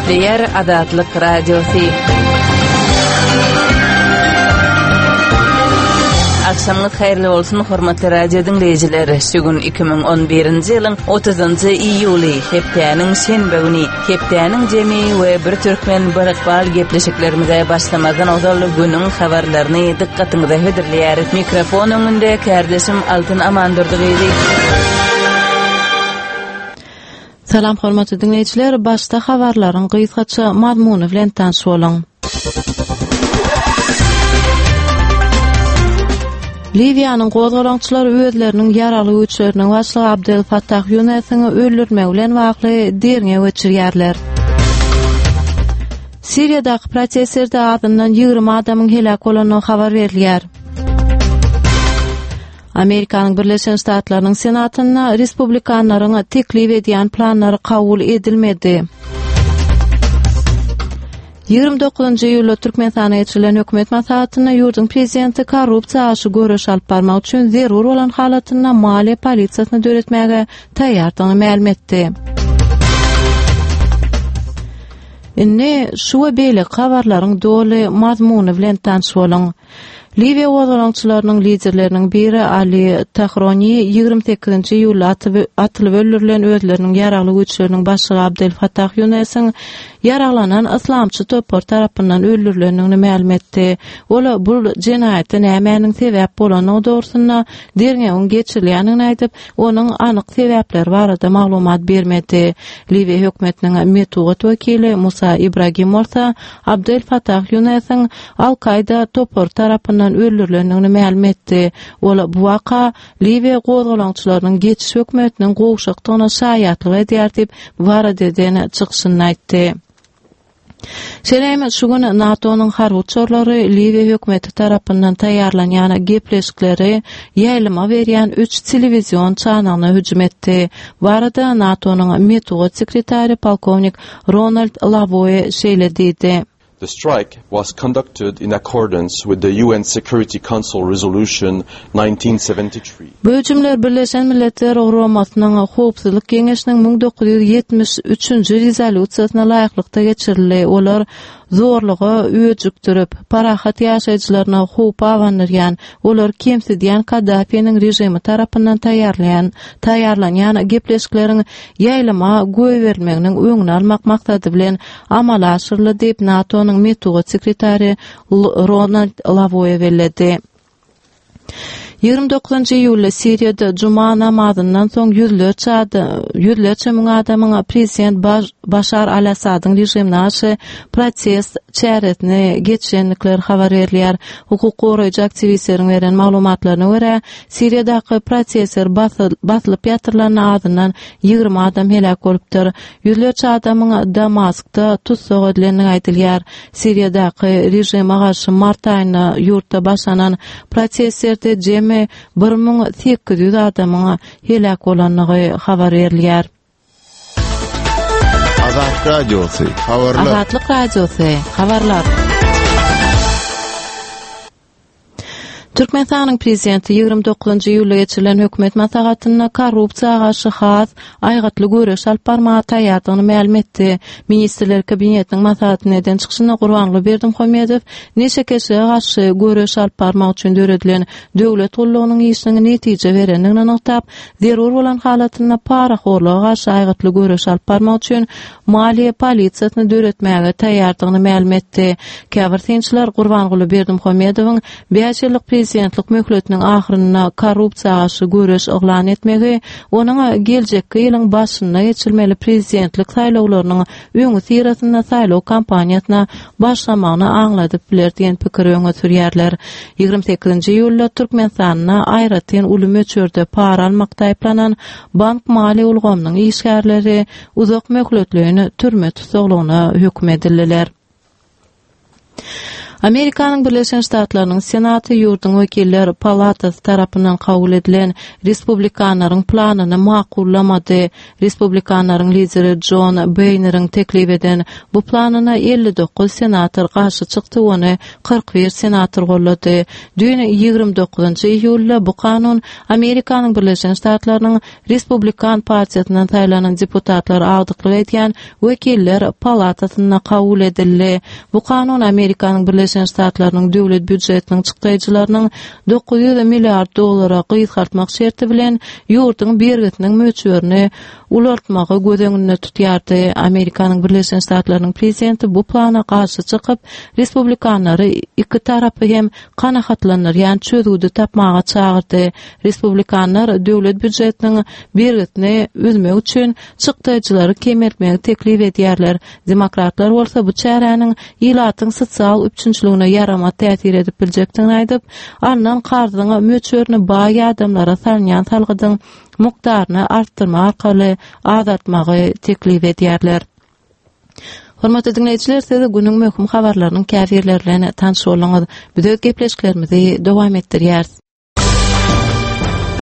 Yer Adatlyk Radiosu. Akşamınız hayırlı olsun hormatly radio dinleyijileri. Şugün 2011-nji ýylyň 30-njy iýuly, hepdeniň şenbe güni. Hepdeniň jemi we bir türkmen baraqbal gepleşiklerimize başlamadan ozal günüň habarlaryny dikkatiňize höderleýär. Mikrofon öňünde kardeşim Altyn Amandurdygy. Salam hormatly dinleyijiler, başda habarlaryň gysgaça mazmuny bilen tanış bolun. Liviýanyň gozgalaňçylary özleriniň ýaraly güýçleriniň başlygy Abdel Fattah Ýunasyny öldürmek bilen wagly derňe geçirýärler. Siriýadaky proseserde adyndan 20 adamyň helak bolanyny habar berilýär. Amerikanyň Birleşen Ştatlarynyň Senatyna respublikanlaryň teklip edýän planlary kabul edilmedi. 29-njy iýulda Türkmenistana geçirilen hökümet maslahatyna ýurdun prezidenti korrupsiýa aşy görüş alyp barmak üçin zerur bolan halatyna maliýe polisiýasyny döretmäge taýýardygyny ma'lum etdi. Inne şu we beýle habarlaryň doly mazmuny bilen tanış bolun. Liviýa gozgalaňçylarynyň liderleriniň biri Ali Tahroni 28-nji iýulda atylyp öldürilen özleriniň ýaragly güýçleriniň başlygy Abdel Fattah Ýunasyň yaraglanan islamçy topar tarapyndan öldürilenini ma'lum etdi. Ola bu jenaýaty nämäniň sebäp bolanyny dogrusyna derňe geçirilýänini aýdyp, onuň anyk sebäpleri barada maglumat bermedi. Liviýa hökümetiniň metugat wekili Musa Ibrahimov Abdel Fattah Ýunasyň Al-Qaida topar tarapyndan öldürilenini ma'lum etdi. Ola bu waka Liviýa gozgalaňçylarynyň geçiş hökümetiniň gowşakdygyna şaýatlyk edýär diýip barada çykyşyny aýtdy. Şeýle şu gün NATO'nun harby uçurlary Liviýa hökümeti tarapyndan taýýarlanýan gepleşikleri ýaýlyma berýän 3 televizion çanagyna hüjüm etdi. Barada NATO'nun metugat sekretari polkovnik Ronald Lavoie şeýle diýdi. The strike was conducted in accordance with the UN Security Council Resolution 1973. Bu hüjümler Birleşen Milletler Guramatynyň Howpsuzlyk Geňeşiniň 1973-nji rezolýusiýasyna laýyklykda geçirildi. Olar zorlugy öýjükdirip, parahat ýaşaýjylaryna howp awanyrýan, olar kemsidýän Kaddafiň rejimi tarapyndan taýýarlanýan gepleşikleriň ýaýlyma goý bermeginiň öňüni almak maksady bilen amala aşyrly diýip NATO'nun metugat sekretari Ronald Lavoie bellädi. 29-njy iýulda Siriýada Juma namazyndan soň yüzlerçe müň adamyň prezident Başar al-Asadyň rejimine aşy protest çäretini geçenlikler habar berilýär. Hukuk goraýjy aktivistleriň beren maglumatlaryna görä, Siriýadaky protestler basylyp ýatyrlanan adyndan 20 adam helak bolupdyr. Yüzlerçe adamyň Damaskda tutsak edilenini aýdylýar. Siriýadaky rejime garşy mart aýyna ýurtda başlanan protestlerde 1800 adamyň helak bolanyny habar berilýär. Azatlyk Radiosu habarlar. Türkmenistanyň prezidenti 29-njy iýulda geçirilen hökümet maslahatyna korrupsiýa garşy has aýgatly görüş alyp barmagy taýýardygyny ma'lum etdi. Ministrler kabinetiniň maslahatyny eden çykyşyna Gurbanly Berdimuhammedow neçe kişi garşy görüş alyp barmak üçin döredilen döwlet gullugynyň işine netije berenligini anykdap, zerur bolan halatyna para horlugy garşy aýgatly görüş alyp barmak üçin maliýe polisiýasyny döretmäge taýýardygyny ma'lum etdi. Käbirtinçiler Gurbanly Berdimuhammedowyň 5 ýyllyk prezidentlik möhletiniň ahyryna korrupsiýa garşy görüş oglan etmegi, onuň geljekki ýylyň başyna geçirilmeli prezidentlik saýlawlarynyň öňü siratyna saýlaw kampaniýasyna başlamagyny aňladyp biler diýen pikir öňe sürýärler. 28-nji iýulda Türkmenistanyna aýratyn uly möçürde para almakda aýplanan bank maliýe ulgamynyň işgärleri uzak möhletlerini türme tutsagyna höküm edildiler. Amerikanyň Birleşen Ştatlarynyň Senaty ýurdun wekiller palatası tarapyndan kabul edilen Respublikanlaryň planyny makullamady. Respublikanlaryň lideri John Boehner'in teklip eden bu planyna 59 senator garşy çykdy, ony 41 senator gollady. Dün 29-njy iýulda bu kanun Amerikanyň Birleşen Ştatlarynyň Respublikan partiýasynyň taýlanan deputatlar agdyklyk etýän wekiller palatasyna kabul edildi. Bu kanun Amerikanyň Birleşen Ştatlarynyň döwlet büdjetiniň çykdyjylarynyň $900 milliard gysgartmak şerti bilen ýurdun bergitiniň möçberini ulartmagy göz tutýardy. Amerikanyň Birleşen Ştatlarynyň prezidenti bu plana garşy çykyp, respublikanlary iki tarapy hem kanagatlanýar, ýani çözgüdi tapmaga çagyrdy. Respublikanlar döwlet büdjetiniň bergitini üzmek üçin çykdyjylary kemertmegi teklip edýärler. Demokratlar bolsa bu çäräniň ýylatyň sosial üçinçiligine ýarama täsir edip biljekdigini aýdyp, andan kardyň möçberini baý adamlara salýan salgydyň mukdaryny artdyrma arkaly azatmagy teklip edýärler. Hormatly dinleýijiler, size günüň möhüm habarlarynyň käfirleri bilen tanış bolaňyz. Biz öz gepleşiklerimizi dowam etdirýäris.